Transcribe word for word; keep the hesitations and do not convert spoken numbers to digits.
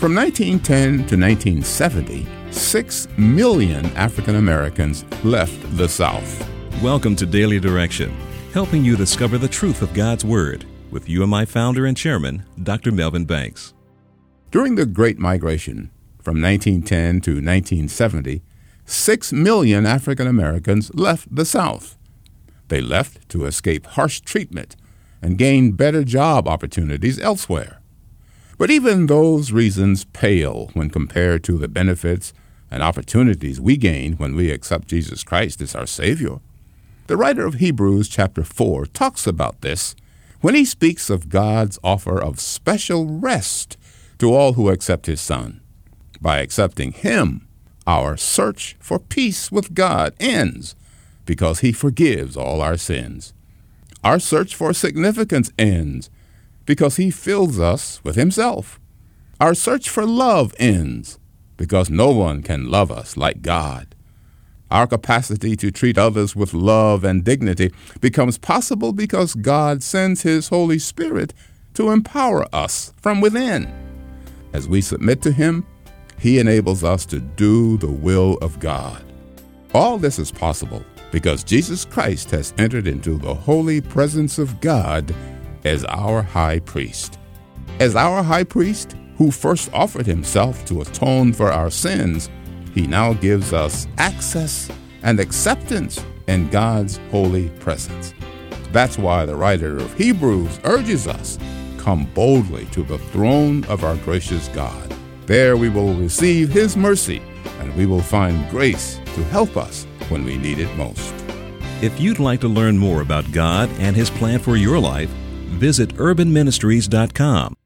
From nineteen ten to nineteen seventy, six million African Americans left the South. Welcome to Daily Direction, helping you discover the truth of God's Word with U M I founder and chairman, Doctor Melvin Banks. During the Great Migration, from nineteen ten to nineteen seventy, six million African Americans left the South. They left to escape harsh treatment and gain better job opportunities elsewhere. But even those reasons pale when compared to the benefits and opportunities we gain when we accept Jesus Christ as our Savior. The writer of Hebrews chapter four talks about this when he speaks of God's offer of special rest to all who accept his Son. By accepting him, our search for peace with God ends because he forgives all our sins. Our search for significance ends because he fills us with himself. Our search for love ends because no one can love us like God. Our capacity to treat others with love and dignity becomes possible because God sends his Holy Spirit to empower us from within. As we submit to him, he enables us to do the will of God. All this is possible because Jesus Christ has entered into the holy presence of God as our high priest. As our high priest, who first offered himself to atone for our sins, he now gives us access and acceptance in God's holy presence. That's why the writer of Hebrews urges us, come boldly to the throne of our gracious God. There we will receive his mercy, and we will find grace to help us when we need it most. If you'd like to learn more about God and his plan for your life, visit urban ministries dot com.